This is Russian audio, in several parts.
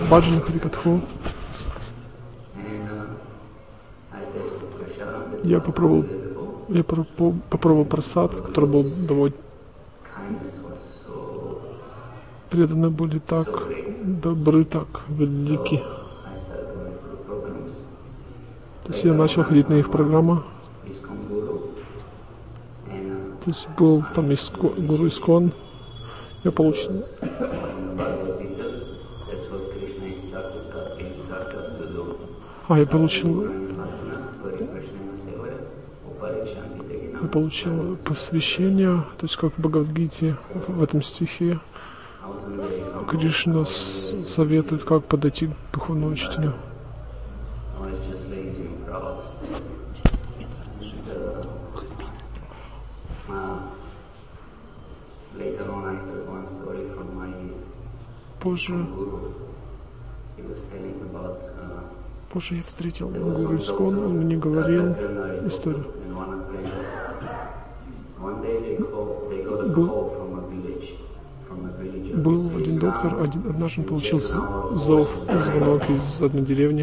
баджан, харикатху. Я попробовал прасад, который был довольно преданные были так добры, так велики. То есть я начал ходить на их программу. То есть был там гуру Искон. Я получил. Я получил посвящение, то есть как в Бхагавад-гите, в этом стихе Кришна советует, как подойти к духовному учителю. Позже я встретил гуру Искон, он мне говорил историю. Был один доктор, однажды он получил звонок из одной деревни.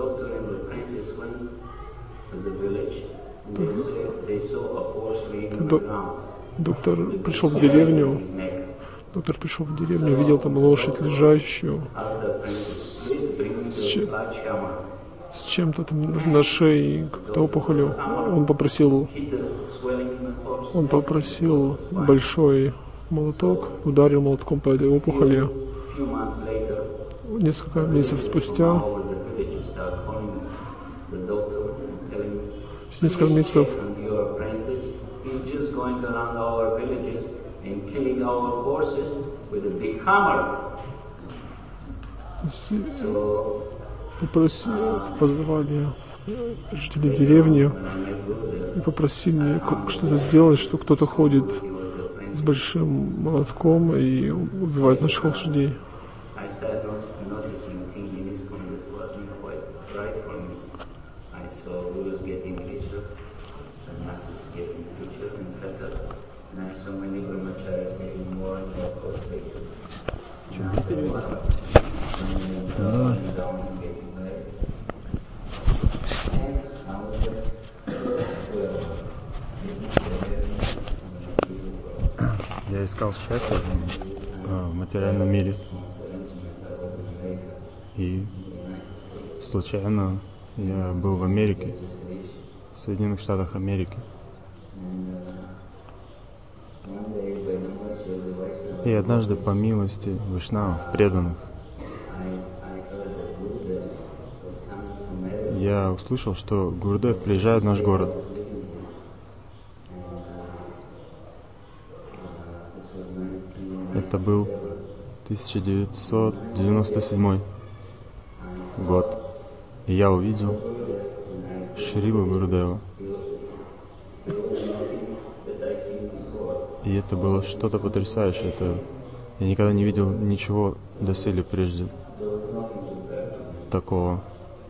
Доктор пришел в деревню, видел там лошадь лежащую с чем-то там на шее, как-то опухолью. Он попросил большой молоток, ударил молотком по этой опухоли. Несколько месяцев спустя, позвали жители деревни и попросили что-то сделать, что кто-то ходит с большим молотком и убивает наших лошадей. Я искал счастье в материальном мире. И случайно я был в Америке, в Соединенных Штатах Америки. И однажды по милости вайшнавов, преданных, я услышал, что Гурудев приезжает в наш город. Это был 1997 год. И я увидел Шрилу Гурудева. И это было что-то потрясающее. Я никогда не видел ничего доселе прежде такого.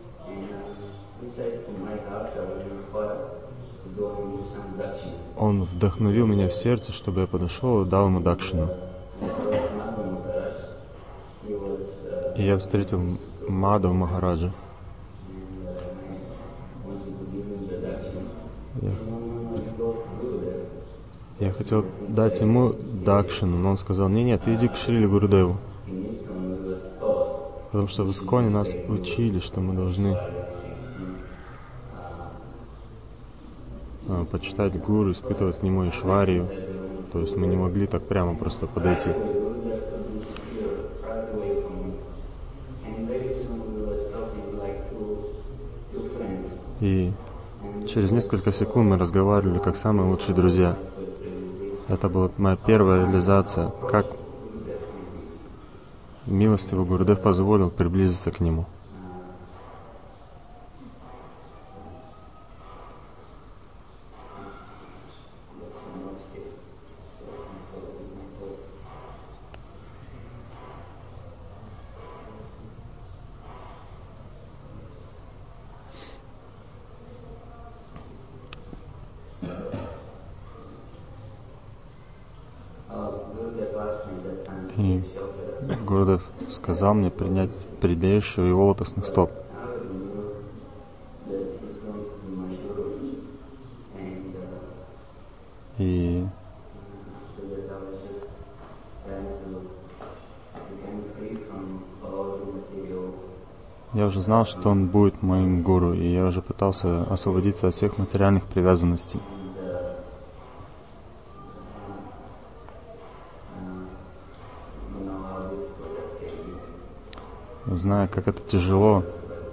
Он вдохновил меня в сердце, чтобы я подошел и дал ему дакшину. И я встретил Мадхава Махараджа. Я хотел дать ему дакшину, но он сказал: нет, ты иди к Шриле Гурудеву. Потому что в Исконе нас учили, что мы должны почитать гуру, испытывать к нему ишварию. То есть мы не могли так прямо просто подойти. И через несколько секунд мы разговаривали как самые лучшие друзья. Это была моя первая реализация, как милостиво Гурудев позволил приблизиться к нему. И Гурудев сказал мне принять предбегающего его лотосных стоп. И я уже знал, что он будет моим гуру, и я уже пытался освободиться от всех материальных привязанностей. Зная, как это тяжело,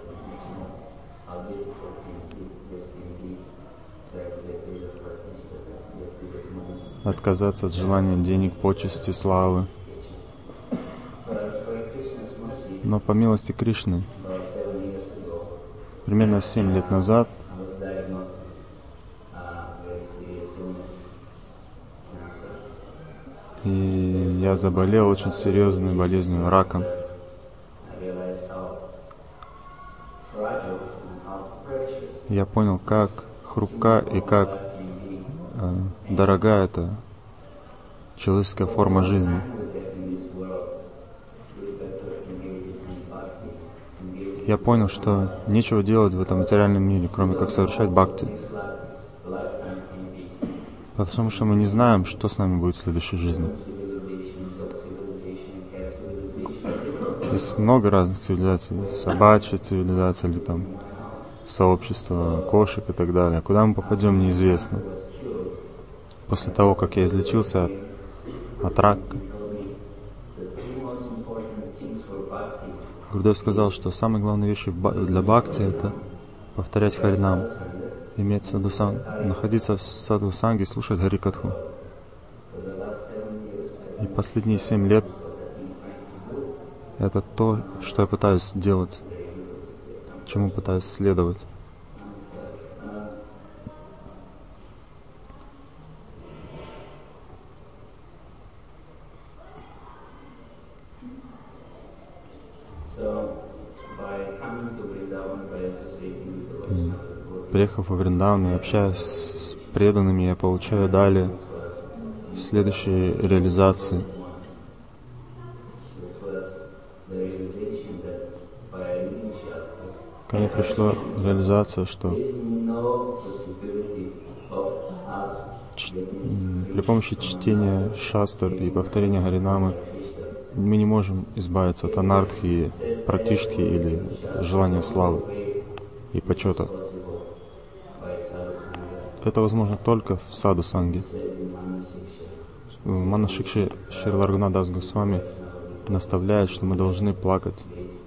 отказаться от желания денег, почести, славы. Но по милости Кришны, примерно 7 лет назад и я заболел очень серьезной болезнью, раком. Я понял, как хрупка и как дорога эта человеческая форма жизни. Я понял, что нечего делать в этом материальном мире, кроме как совершать бхакти. Потому что мы не знаем, что с нами будет в следующей жизни. Есть много разных цивилизаций, собачья цивилизация или там сообщество кошек и так далее. Куда мы попадем, неизвестно. После того, как я излечился от рака, Гурудев сказал, что самые главные вещи для бхакти — это повторять харинам, иметь садхусанг, находиться в садхусанге и слушать харикатху. И последние 7 лет это то, что я пытаюсь делать, чему пытаюсь следовать. Приехав во Вриндаван и общаясь с преданными, я получаю далее следующие реализации. Ко мне пришла реализация, что при помощи чтения шастр и повторения харинамы мы не можем избавиться от анартхи, пратиштхи или желания славы и почета. Это возможно только в саду-санге. Манашикши Шрила Рагхунат Дас Госвами наставляет, что мы должны плакать.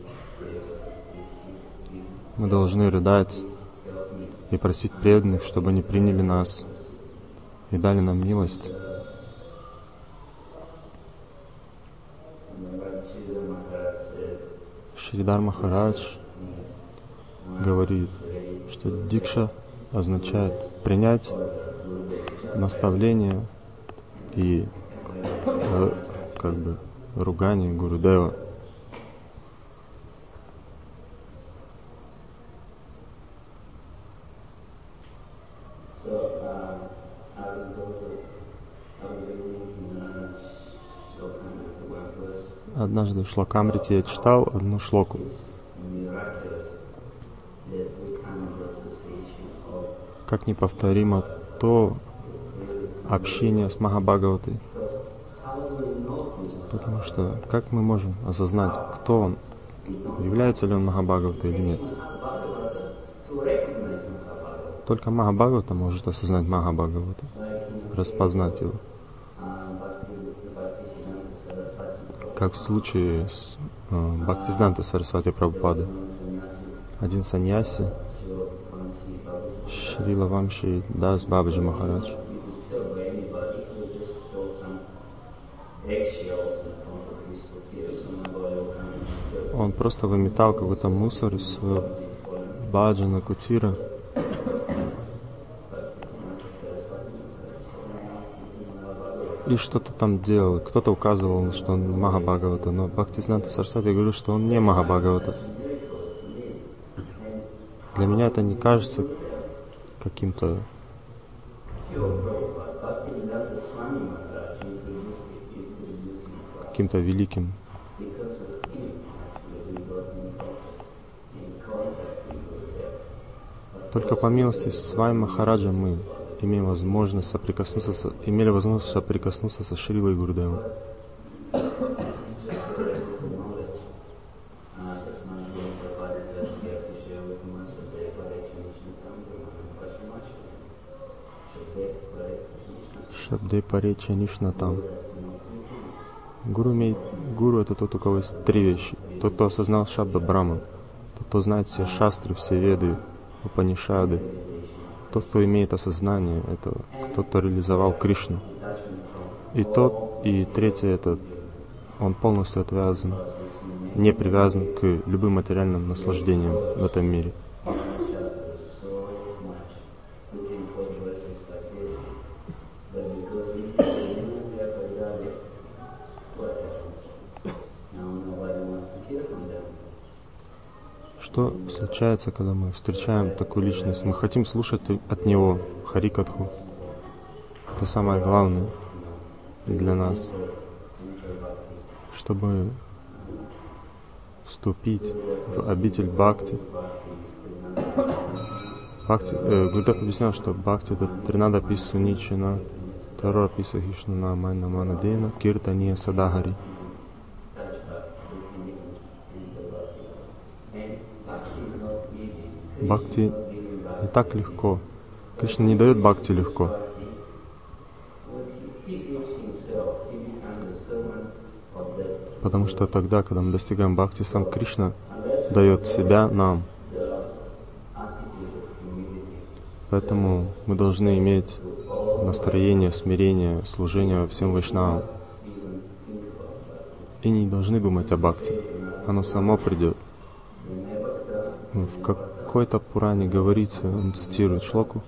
Мы должны рыдать и просить преданных, чтобы они приняли нас и дали нам милость. Шридар Махарадж говорит, что дикша означает принять наставление и как бы ругание Гурудева. Однажды в Шлакамрите я читал одну шлоку. Как неповторимо то общение с Махабхагаватой. Потому что как мы можем осознать, кто он, является ли он Махабхагаватой или нет? Только Махабхагавата может осознать Махабхагавату, распознать его. Как в случае с Бхактисиданта Сарасвати Прабхупады. Один саньяси, Шрила Вамши Дас Бабаджи Махарадж, он просто выметал какой-то мусор из своего баджана, кутира. И что-то там делал. Кто-то указывал, что он Махабхагавата, но Бхактисиданта Сарасвати говорил, что он не Махабхагавата. Для меня это не кажется каким-то великим. Только по милости Свами Махараджа мы имели возможность соприкоснуться со Шрилой Гурудевом. Шабде Пареча Нишнатам. Гуру это тот, у кого есть три вещи. Тот, кто осознал Шабда Брахман, тот, кто знает все шастры, все веды, Упанишады, тот, кто имеет осознание этого, тот, кто реализовал Кришну. И третье, это он полностью отвязан, не привязан к любым материальным наслаждениям в этом мире. Что случается, когда мы встречаем такую личность? Мы хотим слушать от него Харикатху. Это самое главное для нас, чтобы вступить в обитель Бхакти. Гурудев объяснял, что Бхакти — это Тринада Писуничина, Тарора Писахишнана Майна Манадена, Киртания Садагари. Бхакти не так легко. Кришна не дает бхакти легко. Потому что тогда, когда мы достигаем бхакти, сам Кришна дает себя нам. Поэтому мы должны иметь настроение, смирение, служение всем вайшнавам. И не должны думать о бхакти. Оно само придет. В какой-то Пуране говорится, он цитирует шлоку.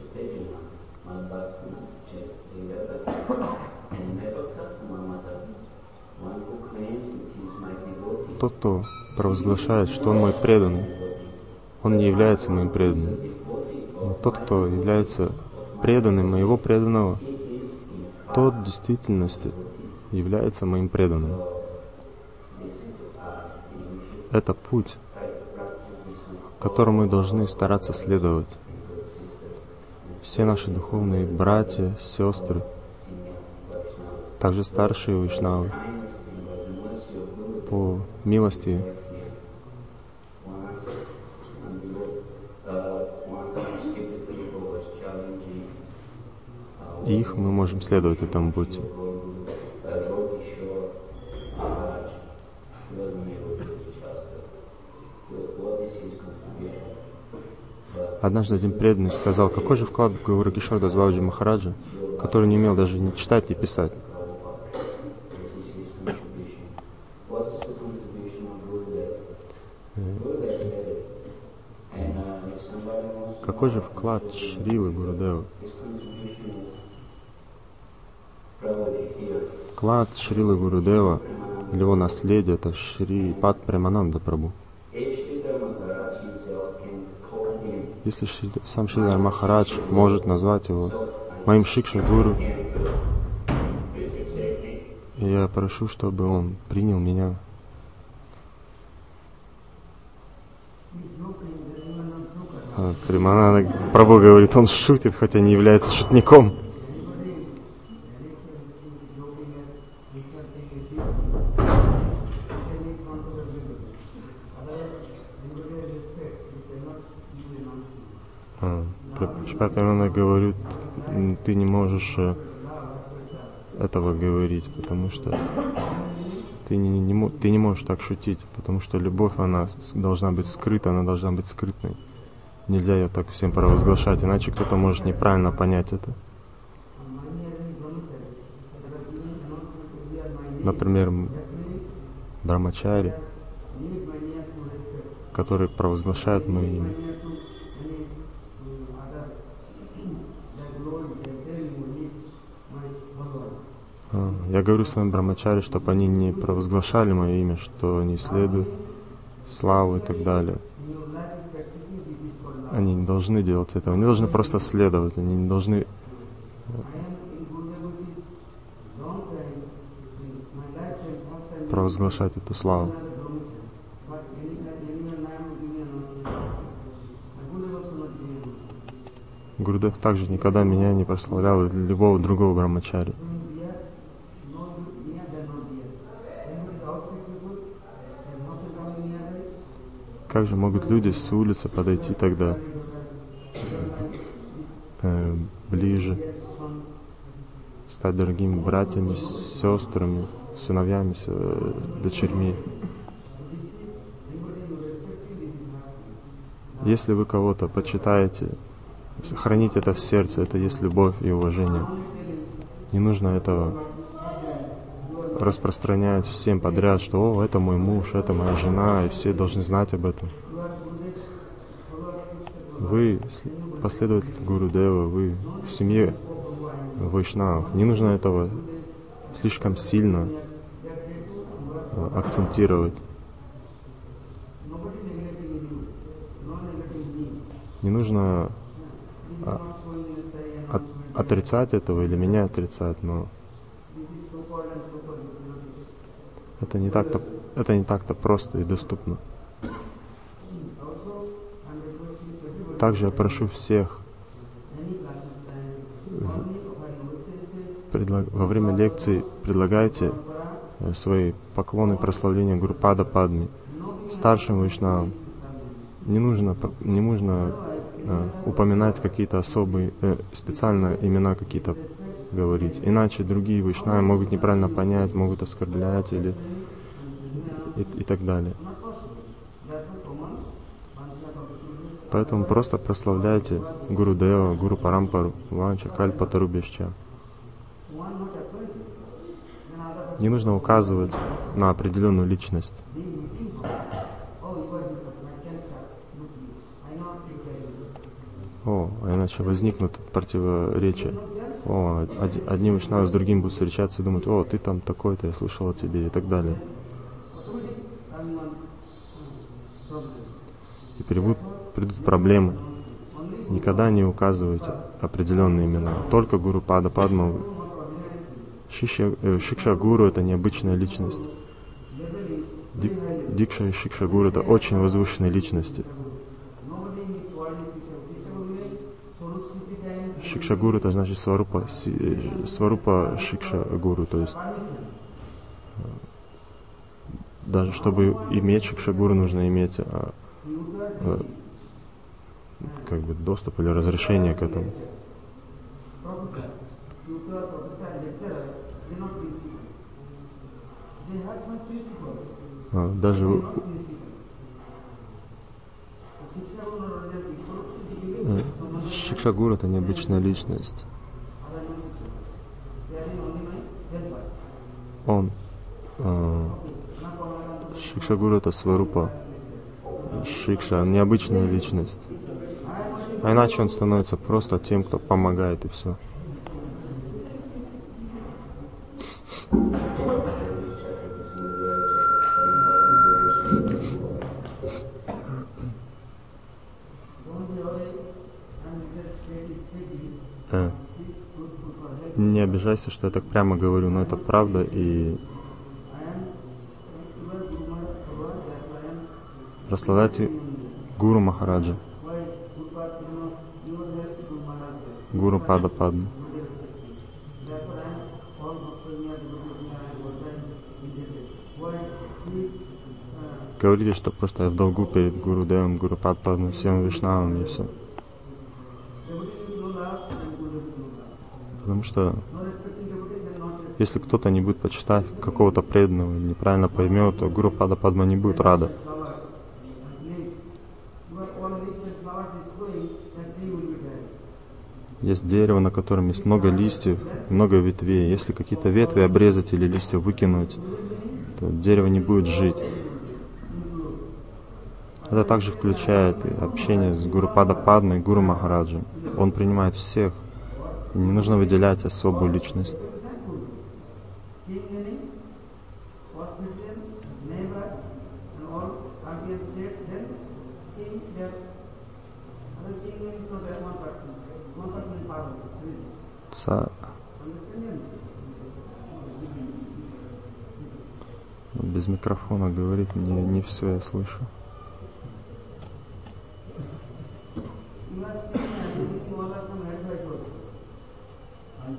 Тот, кто провозглашает, что он мой преданный, он не является моим преданным. Но тот, кто является преданным моего преданного, тот в действительности является моим преданным. Это путь, которому мы должны стараться следовать. Все наши духовные братья, сестры, также старшие вайшнавы, по милости их мы можем следовать этому пути. Однажды один преданный сказал, какой же вклад в Гауру Кишор Дас Бабаджи Махараджа, который не умел даже ни читать, ни писать. Какой же вклад Шрилы Гурудева? Вклад Шрилы Гурудева, его наследие, это Шри Пад Премананда Прабху. Если сам Шридар Махарадж может назвать его моим Шикша-гуру, я прошу, чтобы он принял меня. Премананда Прабху говорит, он шутит, хотя не является шутником. Премананда говорит, ты не можешь этого говорить, потому что ты не можешь так шутить, потому что любовь, она должна быть скрыта, она должна быть скрытной. Нельзя ее так всем провозглашать, иначе кто-то может неправильно понять это. Например, брамачари, которые провозглашают мое имя. Я говорю своим брамачари, чтобы они не провозглашали мое имя, что они следуют славу и так далее. Они не должны делать этого, они должны просто следовать, они не должны провозглашать эту славу. Гурудев также никогда меня не прославлял или любого другого брамачари. Как же могут люди с улицы подойти тогда ближе, стать дорогими братьями, сестрами, сыновьями, дочерьми? Если вы кого-то почитаете, сохраните это в сердце, это есть любовь и уважение. Не нужно этого распространять всем подряд, что «О, это мой муж, это моя жена», и все должны знать об этом. Вы последователь Гурудева, вы в семье вайшнавов. Не нужно этого слишком сильно акцентировать. Не нужно отрицать этого или меня отрицать, но это не так-то просто и доступно. Также я прошу всех во время лекции предлагайте свои поклоны и прославления Гурупада Падме старшим вайшнавам. Не нужно упоминать какие-то особые, специально имена какие-то говорить. Иначе другие вайшнавы могут неправильно понять, могут оскорблять или и так далее. Поэтому просто прославляйте Гурудева, Гуру Парампару, Ванча, Кальпатарубьяшча. Не нужно указывать на определенную личность. А иначе возникнут противоречия. Одни вайшнавы с другим будут встречаться и думать: «О, ты там такой-то, я слышал о тебе», и так далее. И придут проблемы. Никогда не указывайте определенные имена. Только Гурупада Падма. Шикша Гуру — это необычная личность. Дикша и Шикша Гуру — это очень возвышенные личности. Шикша Гуру — это значит сварупа Шикша Гуру, то есть даже чтобы иметь Шикша Гуру, нужно иметь доступ или разрешение к этому. Даже Шикша Гуру — это необычная личность. Шикша Гуру — это сварупа Шикша, необычная личность. А иначе он становится просто тем, кто помогает, и все. Не обижайся, что я так прямо говорю, но это правда, и прославляйте Гуру Махараджа, Гуру Пада Падма. Говорите, что просто я в долгу перед Гурудевом, Гуру Пада Падмой, всем вайшнавам и все. Потому что если кто-то не будет почитать какого-то преданного, неправильно поймет, то Гуру Пада Падма не будет рада. Есть дерево, на котором есть много листьев, много ветвей. Если какие-то ветви обрезать или листья выкинуть, то дерево не будет жить. Это также включает общение с Гурупада Падмой и Гуру Махараджем. Он принимает всех. И не нужно выделять особую личность. Без микрофона говорит, не все я слышу.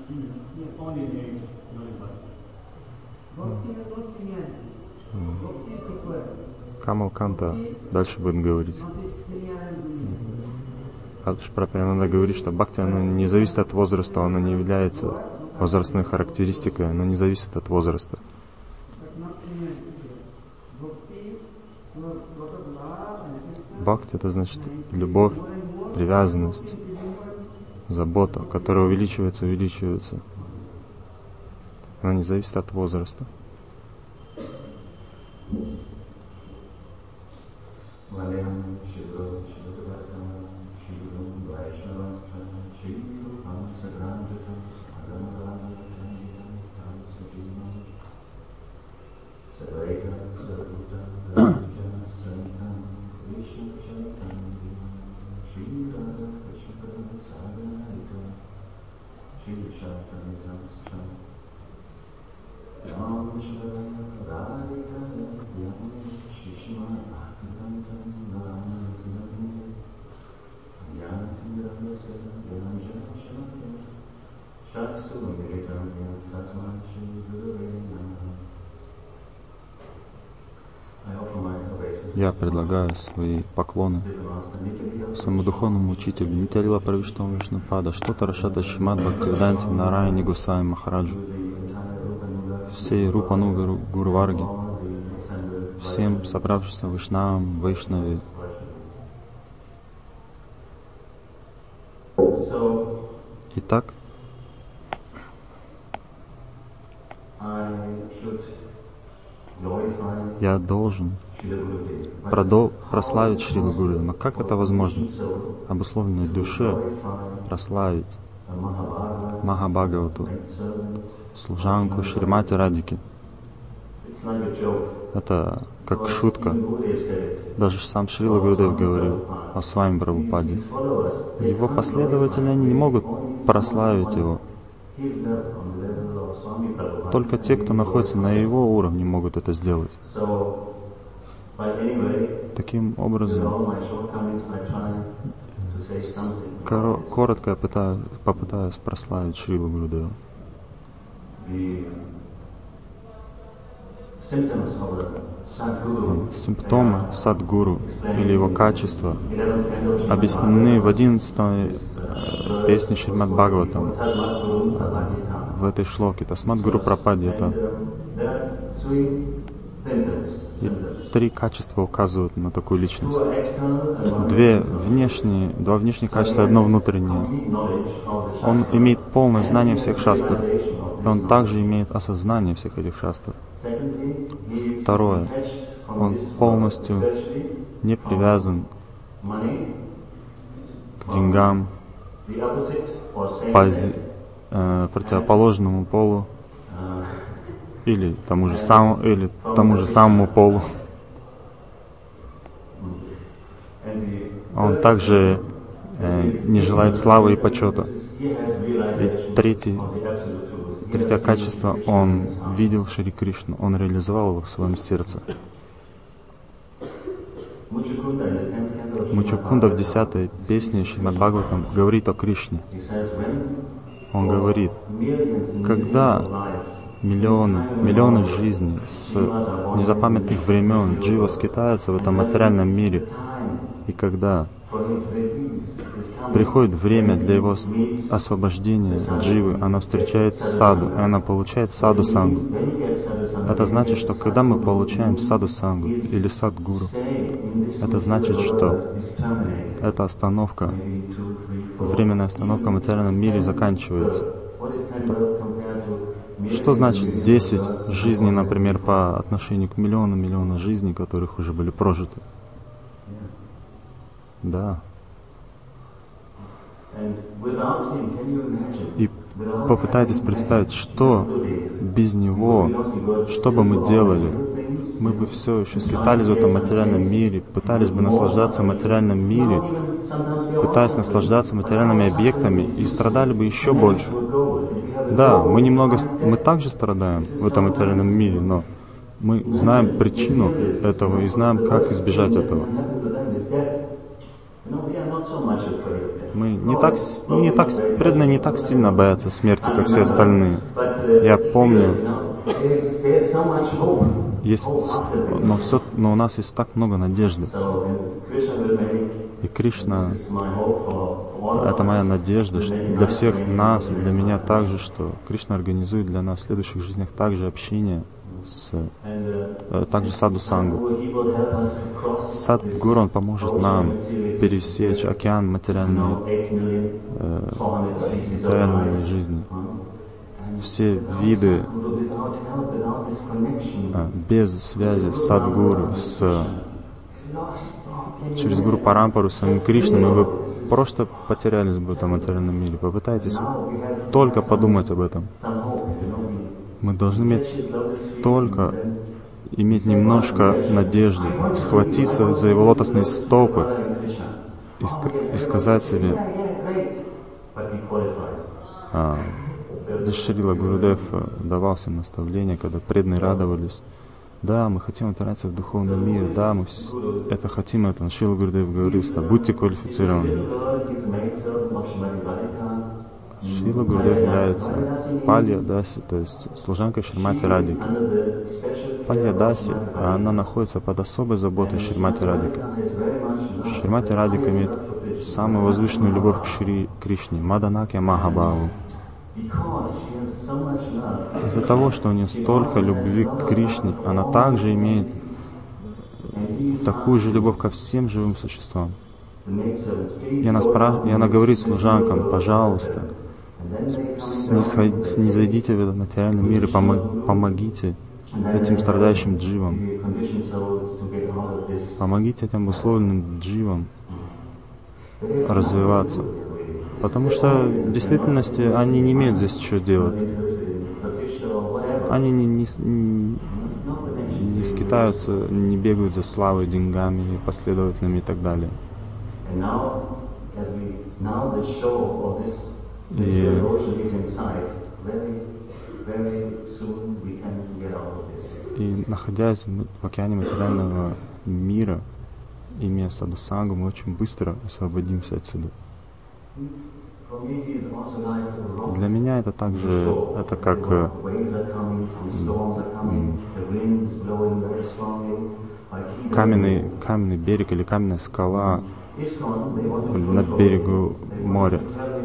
Камалканта дальше будет говорить. Прабхупада говорит, что бхакти, оно не зависит от возраста, оно не является возрастной характеристикой, оно не зависит от возраста. Бхакти — это значит любовь, привязанность, забота, которая увеличивается. Она не зависит от возраста. Я предлагаю свои поклоны своему духовному учителю Нитья-лила Правиштхаму Вишнупада, Штота Рашата Шримад Бхактивиданти Нараяни Госвами Махараджу, всей Рупану Гурварги, всем собравшимся Вайшнавам, Вайшнаве. Итак, я должен прославить Шрилу Гуру. Но как это возможно? Обусловленной душе прославить Махабхагавату, служанку Шримати Радхики. Это как шутка. Даже сам Шрила Гурудев говорил о Свами Прабхупаде. Его последователи, они не могут прославить его. Только те, кто находится на его уровне, могут это сделать. Таким образом, коротко я попытаюсь прославить Шрилу Гурудева. Симптомы Садгуру или его качества объяснены в 11-й песне Шримад Бхагаватам. В этой шлоке Тасмат Гуру Прапади. Это и 3 качества указывают на такую личность. Два внешних качества, одно внутреннее. Он имеет полное знание всех шастр. И он также имеет осознание всех этих шастр. Второе. Он полностью не привязан к деньгам, противоположному полу или тому же самому полу. Он также не желает славы и почета. И третье качество, он видел Шри Кришну, он реализовал его в своем сердце. Мучукунда в 10-й песне Шримад Бхагаватам говорит о Кришне. Он говорит, когда миллионы жизней с незапамятных времен джива скитаются в этом материальном мире, и когда приходит время для его освобождения дживы, она встречает саду, и она получает саду-сангу. Это значит, что когда мы получаем саду-сангу или садгуру, это значит, что эта остановка, временная остановка в материальном мире заканчивается. Что значит 10 жизней, например, по отношению к миллиону жизней, которых уже были прожиты? Да. И попытайтесь представить, что без него, что бы мы делали? Мы бы все еще скитались в этом материальном мире, пытались бы наслаждаться в материальном мире, пытаясь наслаждаться материальными объектами, и страдали бы еще больше. Да, мы также страдаем в этом материальном мире, но мы знаем причину этого и знаем, как избежать этого. Мы преданные не так сильно боятся смерти, как все остальные. Я помню, но у нас есть так много надежды. И Кришна, это моя надежда для всех нас и для меня также, что Кришна организует для нас в следующих жизнях также общение также саду сангу. Садгуру, он поможет нам пересечь океан материальной жизни. Все виды без связи с Садгуру, через Гуру Парампару, с самим Кришной, вы просто потерялись бы в этом материальном мире. Попытайтесь только подумать об этом. Мы должны иметь немножко надежды, схватиться за его лотосные стопы и сказать себе, Шрила Гурудев давал всем наставления, когда преданные радовались. Да, мы хотим опираться в духовный мир, да, мы это хотим, это Шрила Гурудев говорил, что будьте квалифицированы. Шрила Гурудев является Палья Даси, то есть служанкой Шримати Радики. Палья Даси, она находится под особой заботой Шримати Радики. Шримати Радика имеет самую возвышенную любовь к Шри Кришне, Маданакья Махабхаву. Из-за того, что у нее столько любви к Кришне, она также имеет такую же любовь ко всем живым существам. И она говорит служанкам, пожалуйста, снизойдите в этот материальный мир и помогите этим страдающим дживам. Помогите этим условленным дживам развиваться. Потому что в действительности они не имеют здесь что делать. Они не скитаются, не бегают за славой, деньгами, последователями и так далее. И находясь в океане материального мира, имея саду-сангу, мы очень быстро освободимся отсюда. Для меня это также, это как каменный берег или каменная скала на берегу моря.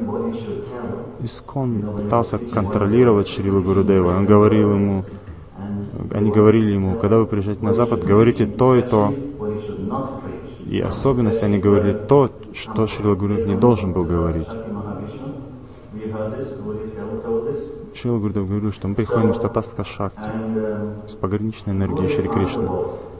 Искон пытался контролировать Шрилу Гурудева. Они говорили ему, когда вы приезжаете на Запад, говорите то и то. И особенности они говорили то, что Шрила Гурудев не должен был говорить. Шрила Гурудев говорил, что мы приходим с Татастха Шакти, с пограничной энергией Шри Кришны.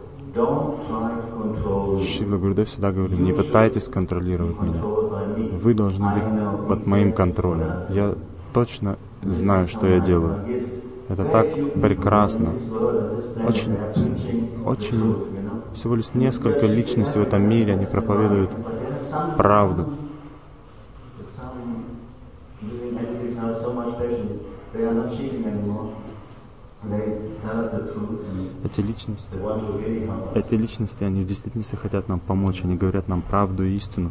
Шрила Гурудев всегда говорил, не пытайтесь контролировать меня. Вы должны быть под моим контролем. Я точно знаю, что я делаю. Это так прекрасно. Очень всего лишь несколько личностей в этом мире, они проповедуют правду. Эти личности, они в действительности хотят нам помочь, они говорят нам правду и истину.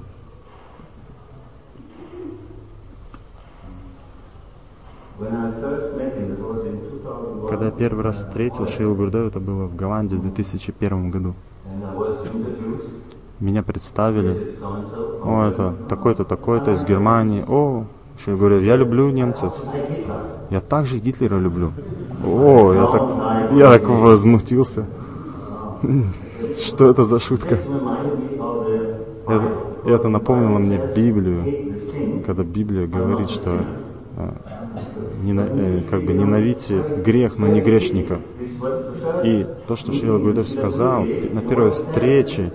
Когда я первый раз встретил Шрилу Гурудева, это было в Голландии в 2001 году. Меня представили. О, это такой-то, такой-то из Германии. О, Шрила Гурудев, я люблю немцев. Я также Гитлера люблю. О, я так возмутился. Что это за шутка? Это напомнило мне Библию, когда Библия говорит, что ненавидьте грех, но не грешника. И то, что Шрила Гурудев сказал на первой встрече,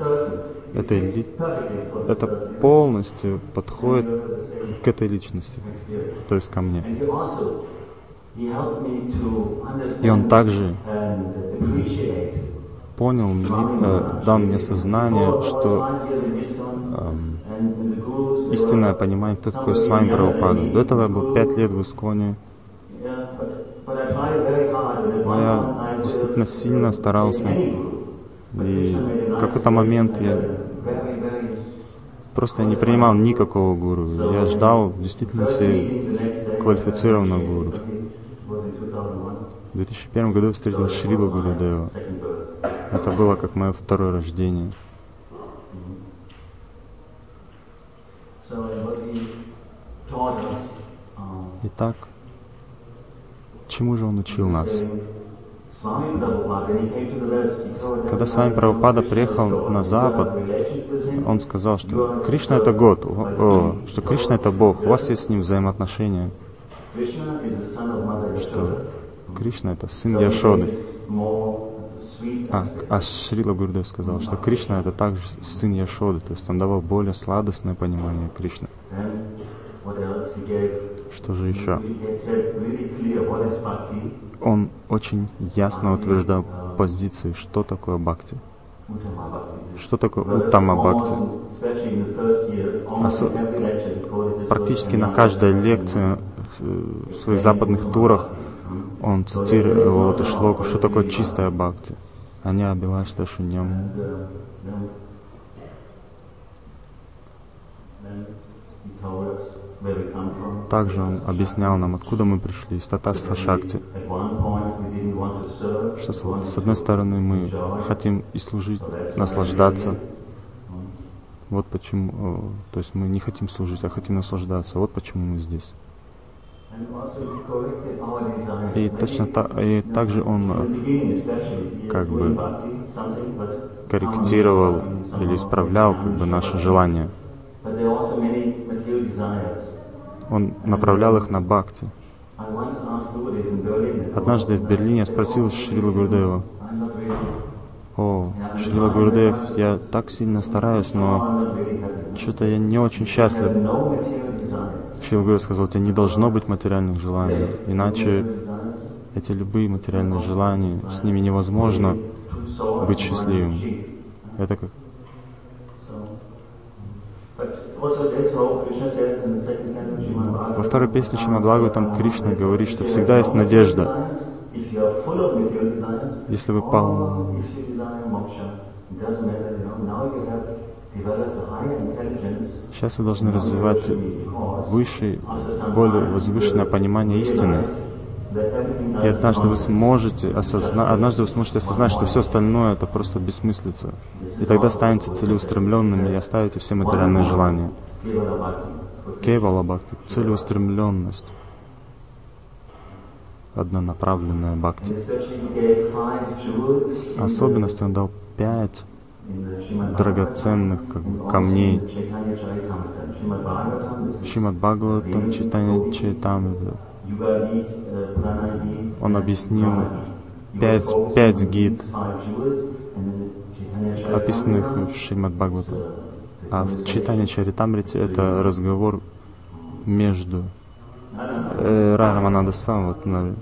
это полностью подходит к этой личности, то есть ко мне. И он также понял, дал мне сознание, что истинное понимание, кто такой Свами Прабхупада. До этого я был 5 лет в Исконе. Но я действительно сильно старался. И в какой-то момент просто не принимал никакого гуру. Я ждал в действительности квалифицированного гуру. В 2001 году я встретил Шрилу Гурудева. Это было как мое второе рождение. Итак, чему же он учил нас? Когда с вами Прабхупада приехал на Запад, он сказал, что Кришна это Год, что Кришна это Бог, у вас есть с ним взаимоотношения, что Кришна это сын Яшоды. А Шрила Гурудев сказал, что Кришна это также сын Яшоды, то есть он давал более сладостное понимание Кришны. Что же еще? Он очень ясно утверждал позицию, что такое бхакти. Что такое уттама бхакти. Практически на каждой лекции в своих западных турах он цитировал эту шлоку, что такое чистая бхакти. Аня абилашта шуньям. Также он объяснял нам, откуда мы пришли, из татарства Шакти. Что с одной стороны мы хотим и служить, наслаждаться. Вот почему, то есть мы не хотим служить, а хотим наслаждаться. Вот почему мы здесь. И точно и также он как бы корректировал или исправлял как бы наши желания. Он направлял их на бхакти. Однажды в Берлине я спросил Шрилу Гурудева: «О, Шрила Гурудев, я так сильно стараюсь, но что-то я не очень счастлив». Шрила Гурудев сказал: «У тебя не должно быть материальных желаний, иначе эти любые материальные желания, с ними невозможно быть счастливым». Это как... Во второй песне Шримад Бхагаватам Кришна говорит, что всегда есть надежда. Если вы полны, сейчас вы должны развивать высшее, более возвышенное понимание истины. И однажды вы сможете осознать, что все остальное это просто бессмыслица. И тогда станете целеустремленными и оставите все материальные желания. Кевала бхакти, целеустремленность, однонаправленная бхакти. Особенность он дал 5 драгоценных камней. Шримад Бхагаватам, Чайтанья Чаритамрита. Он объяснил 5 гид, описанных в Шримад Бхагаватам. А в Чайтанья Чаритамрите это разговор между Рамананда Самват,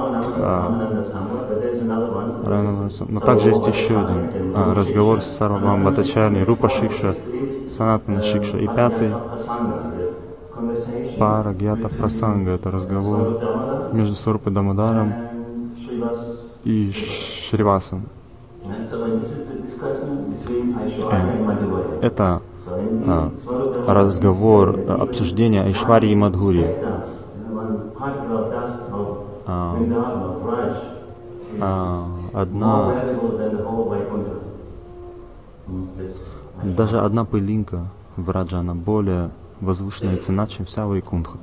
но также есть еще один разговор с Сарвабхаумом Бхаттачарьей, Рупа Шикша, Санатана Шикша. И 5-й Пара Гьята Прасанга, это разговор между Сварупой Дамодаром и Шривасом. Это разговор, обсуждение Айшварьи и Мадхури. Даже одна пылинка в Раджа, она более возвышенная цена, чем вся Вайкунтха.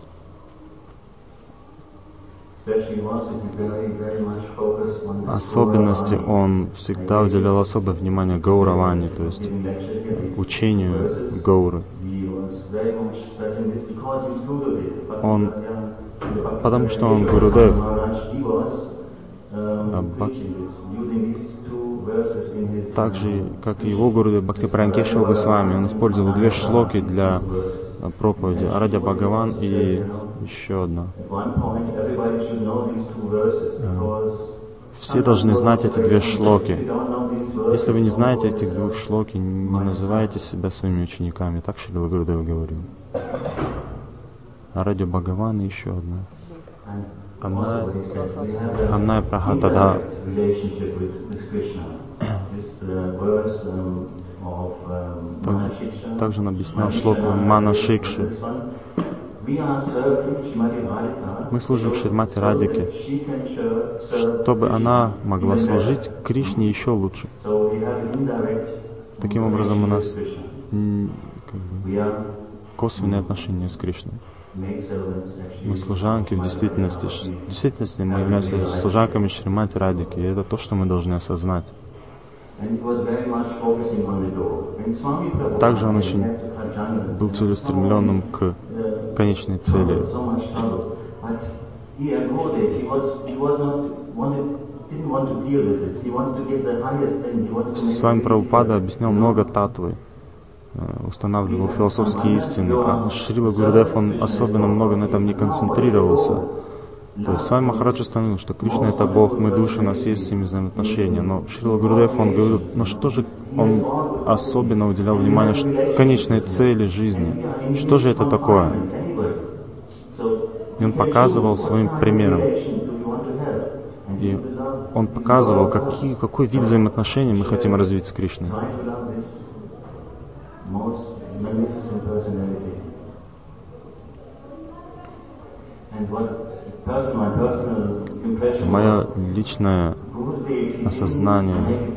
Особенности он всегда уделял особое внимание Гауравани, то есть учению Гауры. Потому что он Гурудев, так же, как и его Гурудев Бхактипраян Кешава Госвами, он использовал 2 шлоки для проповеди, Арадья Бхагаван и еще одна. Все должны знать эти 2 шлоки. Если вы не знаете этих 2 шлоки, не называйте себя своими учениками. Так Шрила Гурудев говорил. Арадья Бхагаван и еще одна. Анная Прахатада. Также он объяснял шлоку Мана Шикши. Мы служим Шримати Радике, чтобы она могла служить Кришне еще лучше. Таким образом, у нас косвенные отношения с Кришной. Мы служанки в действительности. В действительности мы являемся служанками Шримати Радики, и это то, что мы должны осознать. Также он очень был целеустремленным к конечной цели. С вами Прабхупада объяснял много татвы, устанавливал философские истины, а Шрила Гурудев, он особенно много на этом не концентрировался. То есть с вами Махарадж установил, что Кришна — это Бог, мы души, у нас есть с ними взаимоотношения. Но Шрила Гурудев, он говорил, ну что же он особенно уделял внимание конечной цели жизни? Что же это такое? И он показывал своим примером. И он показывал, какой вид взаимоотношений мы хотим развить с Кришной. Мое личное осознание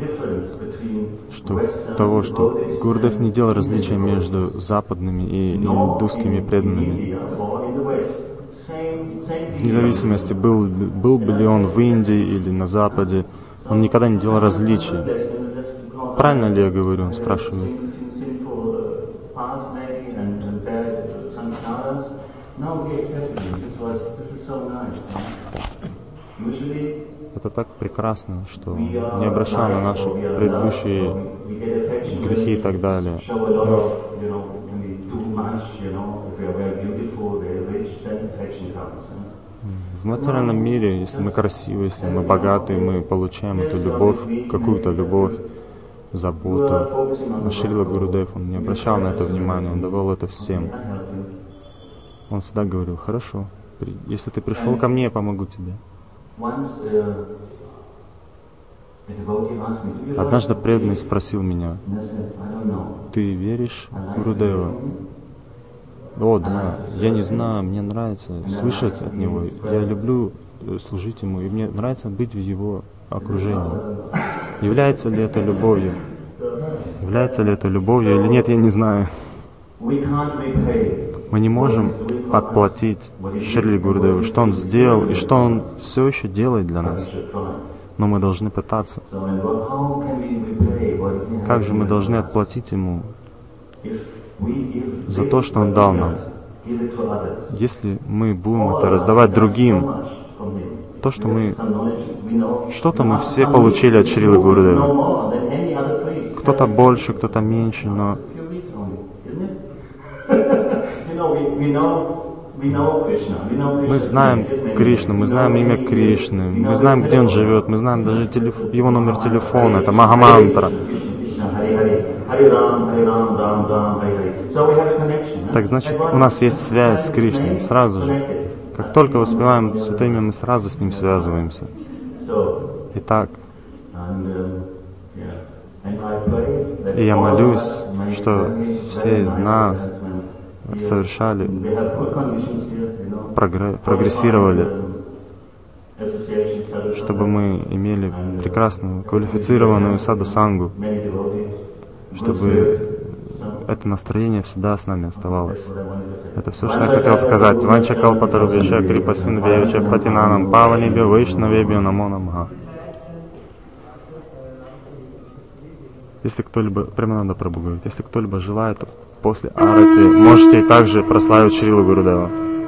того, что Гурудев не делал различия между западными и индусскими преданными. Вне зависимости, был бы ли он в Индии или на Западе, он никогда не делал различий. Правильно ли я говорю, он спрашивает. Это так прекрасно, что не обращал на наши предыдущие грехи и так далее. Но в материальном мире, если мы красивы, если мы богаты, мы получаем эту любовь, какую-то любовь, заботу. Но Шрила Гурудев, он не обращал на это внимания, он давал это всем. Он всегда говорил: хорошо, если ты пришел ко мне, я помогу тебе. Однажды преданный спросил меня: ты веришь в Гурудева? О, да, я не знаю, мне нравится слышать от него, я люблю служить ему, и мне нравится быть в его окружении. Является ли это любовью? Является ли это любовью или нет, я не знаю. Мы не можем отплатить Шриле Гурудеву, что он сделал и что он все еще делает для нас. Но мы должны пытаться. Как же мы должны отплатить ему за то, что он дал нам? Если мы будем это раздавать другим, то, что что-то мы все получили от Шрилы Гурудева. Кто-то больше, кто-то меньше, но мы знаем Кришну, мы знаем имя Кришны, мы знаем, где он живет, мы знаем даже его номер телефона, это Махамантра. Так значит, у нас есть связь с Кришной сразу же. Как только воспеваем Святое Имя, мы сразу с ним связываемся. Итак, и я молюсь, что все из нас совершали, прогрессировали, чтобы мы имели прекрасную, квалифицированную саду-сангу, чтобы это настроение всегда с нами оставалось. Это все, что я хотел сказать. Ванча калпатарубьяша крипасин вевича патинанам паванибе вайшнавебе намо намха. Если кто-либо, прямо надо Прабху говорить, если кто-либо желает после арати, можете также прославить Шрилу Гурудева.